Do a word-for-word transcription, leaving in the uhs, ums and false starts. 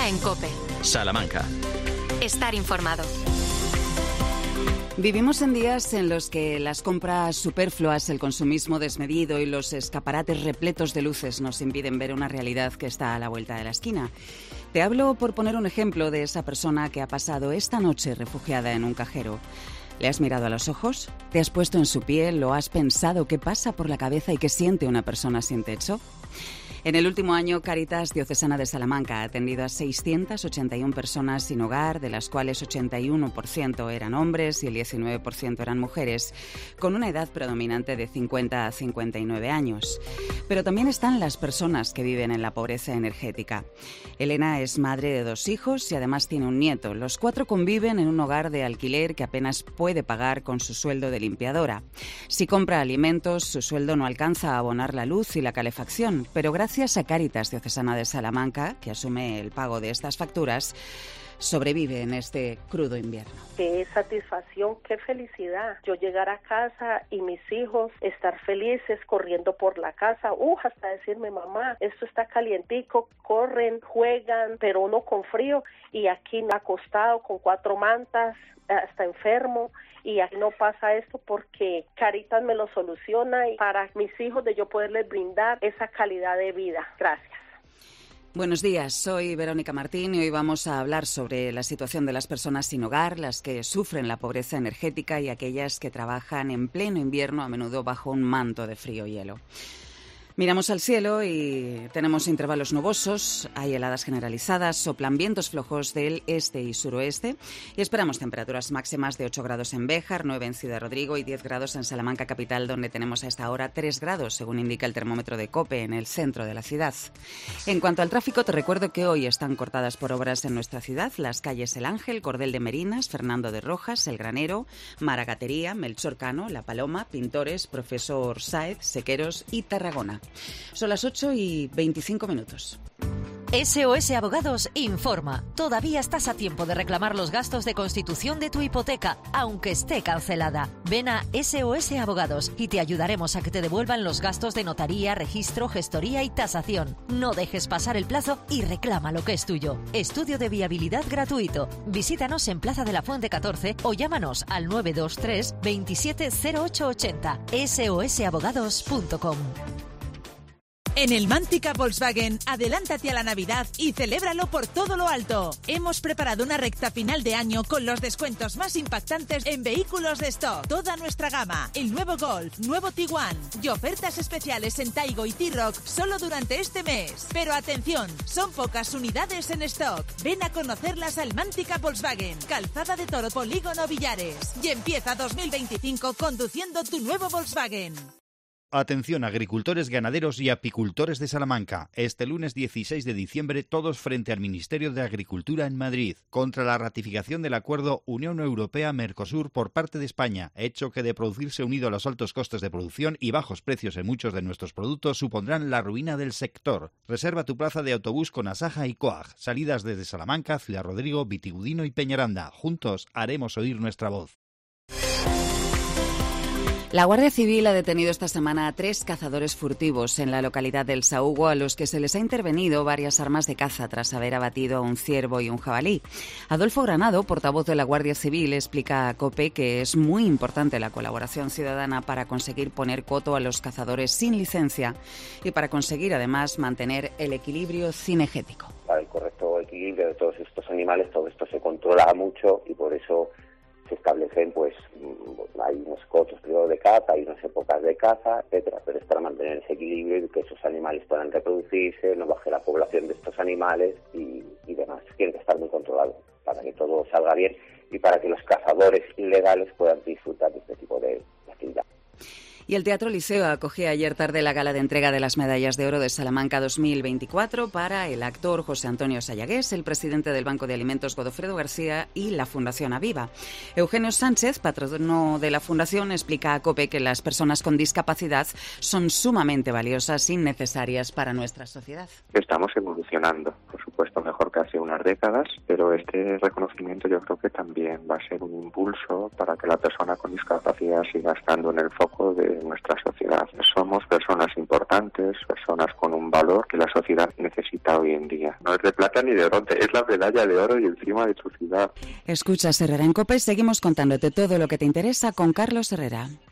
en COPE. Salamanca. Estar informado. Vivimos en días en los que las compras superfluas, el consumismo desmedido y los escaparates repletos de luces nos impiden ver una realidad que está a la vuelta de la esquina. Te hablo por poner un ejemplo de esa persona que ha pasado esta noche refugiada en un cajero. ¿Le has mirado a los ojos? ¿Te has puesto en su piel? ¿O has pensado qué pasa por la cabeza y qué siente una persona sin techo? En el último año, Cáritas Diocesana de Salamanca ha atendido a seiscientas ochenta y una personas sin hogar, de las cuales ochenta y uno por ciento eran hombres y el diecinueve por ciento eran mujeres, con una edad predominante de cincuenta a cincuenta y nueve años. Pero también están las personas que viven en la pobreza energética. Elena es madre de dos hijos y además tiene un nieto. Los cuatro conviven en un hogar de alquiler que apenas puede pagar con su sueldo de limpiadora. Si compra alimentos, su sueldo no alcanza a abonar la luz y la calefacción, pero gracias Gracias a Cáritas Diocesana de Salamanca, que asume el pago de estas facturas, sobrevive en este crudo invierno. Qué satisfacción, qué felicidad. Yo llegar a casa y mis hijos estar felices corriendo por la casa, uh, hasta decirme, mamá, esto está calientico, corren, juegan, pero uno con frío y aquí acostado con cuatro mantas, hasta enfermo. Y aquí no pasa esto porque Cáritas me lo soluciona y para mis hijos de yo poderles brindar esa calidad de vida. Gracias. Buenos días, soy Verónica Martín y hoy vamos a hablar sobre la situación de las personas sin hogar, las que sufren la pobreza energética y aquellas que trabajan en pleno invierno, a menudo bajo un manto de frío y hielo. Miramos al cielo y tenemos intervalos nubosos, hay heladas generalizadas, soplan vientos flojos del este y suroeste y esperamos temperaturas máximas de ocho grados en Béjar, nueve en Ciudad Rodrigo y diez grados en Salamanca capital, donde tenemos a esta hora tres grados, según indica el termómetro de COPE, en el centro de la ciudad. En cuanto al tráfico, te recuerdo que hoy están cortadas por obras en nuestra ciudad las calles El Ángel, Cordel de Merinas, Fernando de Rojas, El Granero, Maragatería, Melchor Cano, La Paloma, Pintores, Profesor Sáez, Sequeros y Tarragona. Son las ocho y veinticinco minutos. S O S Abogados informa. Todavía estás a tiempo de reclamar los gastos de constitución de tu hipoteca, aunque esté cancelada. Ven a S O S Abogados y te ayudaremos a que te devuelvan los gastos de notaría, registro, gestoría y tasación. No dejes pasar el plazo y reclama lo que es tuyo. Estudio de viabilidad gratuito. Visítanos en Plaza de la Fuente catorce o llámanos al nueve dos tres, veintisiete cero ocho ochenta. S O S abogados punto com. En el Mántica Volkswagen, adelántate a la Navidad y celébralo por todo lo alto. Hemos preparado una recta final de año con los descuentos más impactantes en vehículos de stock. Toda nuestra gama, el nuevo Golf, nuevo Tiguan y ofertas especiales en Taigo y T-Roc solo durante este mes. Pero atención, son pocas unidades en stock. Ven a conocerlas al Mántica Volkswagen, Calzada de Toro, Polígono Villares. Y empieza dos mil veinticinco conduciendo tu nuevo Volkswagen. Atención agricultores, ganaderos y apicultores de Salamanca. Este lunes dieciséis de diciembre todos frente al Ministerio de Agricultura en Madrid contra la ratificación del acuerdo Unión Europea-Mercosur por parte de España, hecho que de producirse unido a los altos costes de producción y bajos precios en muchos de nuestros productos supondrán la ruina del sector. Reserva tu plaza de autobús con Asaja y Coag. Salidas desde Salamanca, Ciudad Rodrigo, Vitigudino y Peñaranda. Juntos haremos oír nuestra voz. La Guardia Civil ha detenido esta semana a tres cazadores furtivos en la localidad del Sahugo, a los que se les ha intervenido varias armas de caza tras haber abatido a un ciervo y un jabalí. Adolfo Granado, portavoz de la Guardia Civil, explica a COPE que es muy importante la colaboración ciudadana para conseguir poner coto a los cazadores sin licencia y para conseguir además mantener el equilibrio cinegético. Para el correcto equilibrio de todos estos animales, todo esto se controla mucho y por eso se establecen, pues, hay unos cotos primero de caza, hay unas épocas de caza, etcétera, pero es para mantener ese equilibrio y que esos animales puedan reproducirse, no baje la población de estos animales y, y demás. Tiene que estar muy controlado para que todo salga bien y para que los cazadores ilegales puedan disfrutar de este tipo de actividad. Y el Teatro Liceo acogía ayer tarde la gala de entrega de las Medallas de Oro de Salamanca dos mil veinticuatro para el actor José Antonio Sayagués, el presidente del Banco de Alimentos Godofredo García y la Fundación Aviva. Eugenio Sánchez, patrono de la Fundación, explica a COPE que las personas con discapacidad son sumamente valiosas y necesarias para nuestra sociedad. Estamos evolucionando, por supuesto mejor que hace unas décadas, pero este reconocimiento yo creo que también va a ser un impulso para que la persona con discapacidad siga estando en el foco de de nuestra sociedad. Somos personas importantes, personas con un valor que la sociedad necesita hoy en día. No es de plata ni de bronce, es la medalla de oro y encima de su ciudad. Escuchas Herrera en COPE, seguimos contándote todo lo que te interesa con Carlos Herrera.